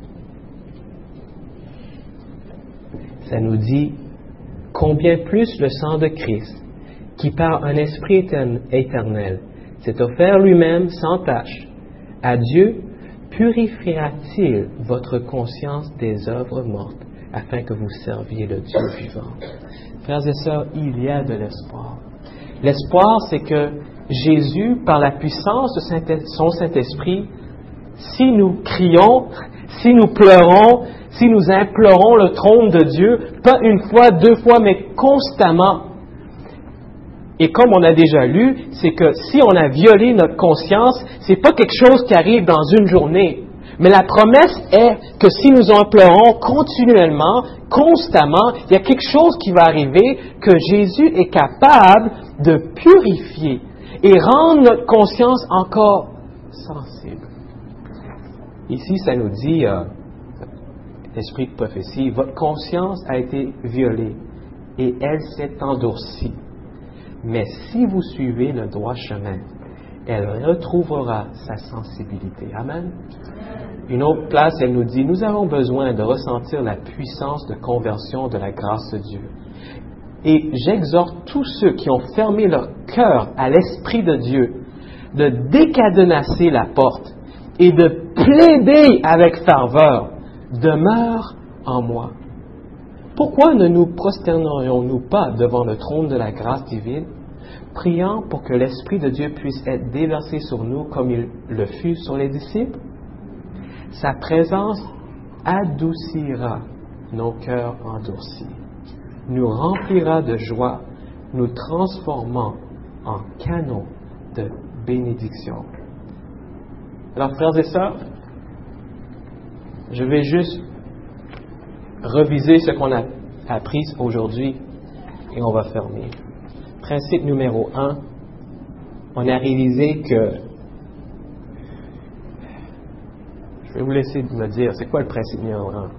ça nous dit, combien plus le sang de Christ, qui par un esprit éternel s'est offert lui-même sans tache, à Dieu purifiera-t-il votre conscience des œuvres mortes, afin que vous serviez le Dieu vivant. Frères et sœurs, il y a de l'espoir. L'espoir, c'est que Jésus, par la puissance de son Saint-Esprit, si nous crions, si nous pleurons, si nous implorons le trône de Dieu, pas une fois, deux fois, mais constamment. Et comme on a déjà lu, c'est que si on a violé notre conscience, c'est pas quelque chose qui arrive dans une journée. Mais la promesse est que si nous en pleurons continuellement, constamment, il y a quelque chose qui va arriver que Jésus est capable de purifier et rendre notre conscience encore sensible. Ici, ça nous dit, euh, l'esprit de prophétie, votre conscience a été violée et elle s'est endurcie. Mais si vous suivez le droit chemin, elle retrouvera sa sensibilité. Amen. Une autre place, elle nous dit, nous avons besoin de ressentir la puissance de conversion de la grâce de Dieu. Et j'exhorte tous ceux qui ont fermé leur cœur à l'Esprit de Dieu de décadenasser la porte et de plaider avec ferveur, demeure en moi. Pourquoi ne nous prosternerions-nous pas devant le trône de la grâce divine, priant pour que l'Esprit de Dieu puisse être déversé sur nous comme il le fut sur les disciples? Sa présence adoucira nos cœurs endurcis, nous remplira de joie, nous transformant en canaux de bénédiction. Alors, frères et sœurs, je vais juste reviser ce qu'on a appris aujourd'hui et on va fermer. Principe numéro un, on a réalisé que, je vais vous laisser me dire, c'est quoi le principe numéro un?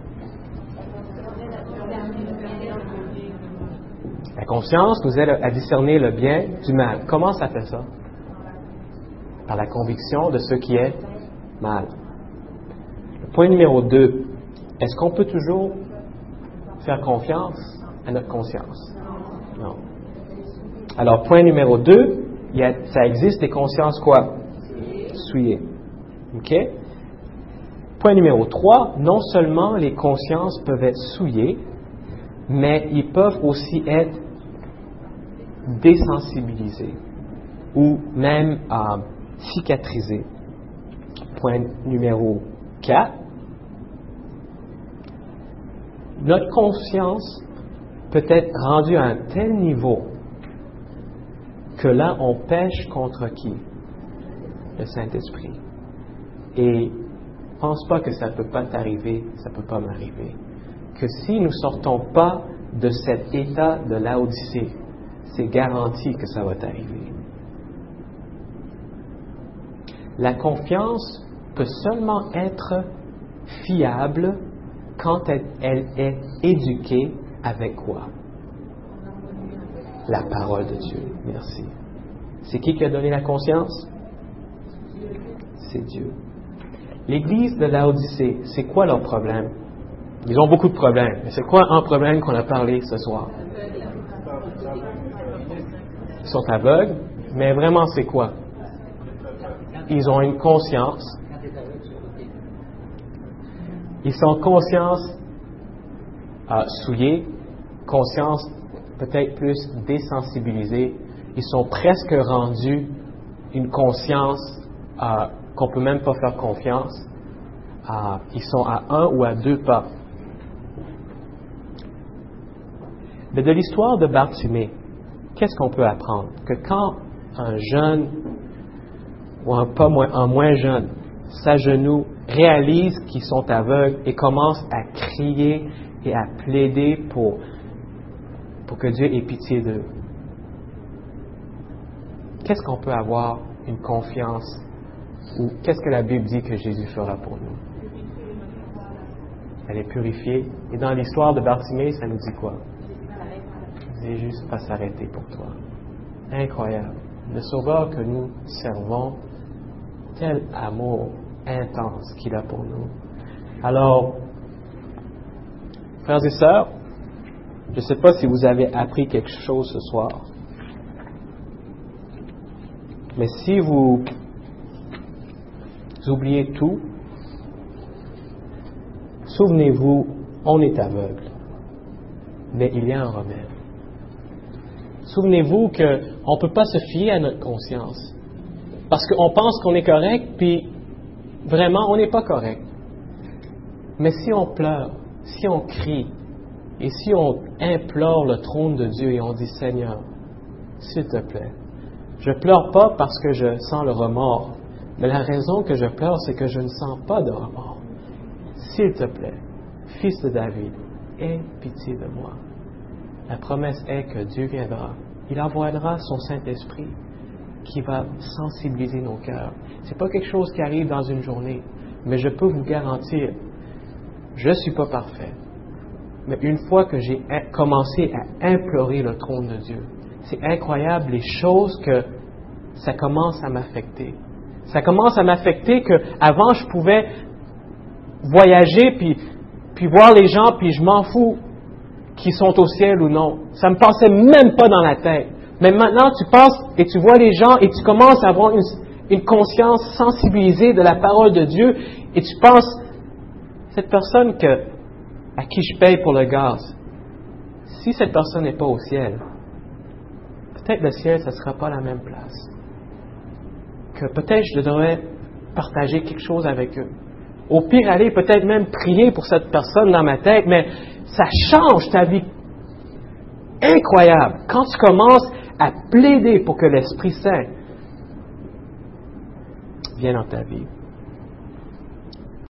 La conscience nous aide à discerner le bien du mal. Comment ça fait ça? Par la conviction de ce qui est mal. Le point numéro deux, est-ce qu'on peut toujours faire confiance à notre conscience? Non. Alors, point numéro deux, il y a, ça existe des consciences quoi? Souillées. OK? Point numéro trois, non seulement les consciences peuvent être souillées, mais ils peuvent aussi être désensibilisées ou même euh, cicatrisées. point numéro quatre. Notre conscience peut être rendue à un tel niveau que là, on pêche contre qui? Le Saint-Esprit. Et pense pas que ça ne peut pas t'arriver, ça ne peut pas m'arriver. Que si nous ne sortons pas de cet état de Laodicée, c'est garanti que ça va t'arriver. La confiance peut seulement être fiable quand elle, elle est éduquée avec quoi? La parole de Dieu. Merci. C'est qui qui a donné la conscience? C'est Dieu. L'Église de Laodicée, c'est quoi leur problème? Ils ont beaucoup de problèmes. Mais c'est quoi un problème qu'on a parlé ce soir? Ils sont aveugles, mais vraiment c'est quoi? Ils ont une conscience. Ils sont conscience euh, souillée, conscience peut-être plus désensibilisée. Ils sont presque rendus une conscience euh, qu'on ne peut même pas faire confiance. Euh, ils sont à un ou à deux pas. Mais de l'histoire de Bartimée, qu'est-ce qu'on peut apprendre? Que quand un jeune, ou un, pas moins, un moins jeune, s'agenouille, réalise qu'ils sont aveugles et commence à crier et à plaider pour, pour que Dieu ait pitié d'eux, qu'est-ce qu'on peut avoir une confiance ou qu'est-ce que la Bible dit que Jésus fera pour nous? Elle est purifiée. Et dans l'histoire de Bartimée, ça nous dit quoi? Jésus va s'arrêter pour toi. Incroyable. Le Sauveur que nous servons, tel amour intense qu'il a pour nous. Alors, frères et sœurs, je ne sais pas si vous avez appris quelque chose ce soir, mais si vous oubliez tout, souvenez-vous, on est aveugle, mais il y a un remède. Souvenez-vous qu'on ne peut pas se fier à notre conscience. Parce qu'on pense qu'on est correct, puis vraiment, on n'est pas correct. Mais si on pleure, si on crie, et si on implore le trône de Dieu et on dit, Seigneur, s'il te plaît, je pleure pas parce que je sens le remords, mais la raison que je pleure, c'est que je ne sens pas de remords. S'il te plaît, Fils de David, aie pitié de moi. La promesse est que Dieu viendra. Il envoiera son Saint-Esprit qui va sensibiliser nos cœurs. Ce n'est pas quelque chose qui arrive dans une journée, mais je peux vous garantir, je ne suis pas parfait. Mais une fois que j'ai commencé à implorer le trône de Dieu, c'est incroyable les choses que ça commence à m'affecter. Ça commence à m'affecter que avant je pouvais voyager puis, puis voir les gens puis je m'en fous qui sont au ciel ou non. Ça ne me passait même pas dans la tête. Mais maintenant, tu passes et tu vois les gens et tu commences à avoir une, une conscience sensibilisée de la parole de Dieu et tu penses, cette personne que, à qui je paye pour le gaz, si cette personne n'est pas au ciel, peut-être le ciel, ça ne sera pas la même place. Que peut-être je devrais partager quelque chose avec eux. Au pire, aller peut-être même prier pour cette personne dans ma tête, mais ça change ta vie. Incroyable. Quand tu commences à plaider pour que l'Esprit Saint vienne dans ta vie.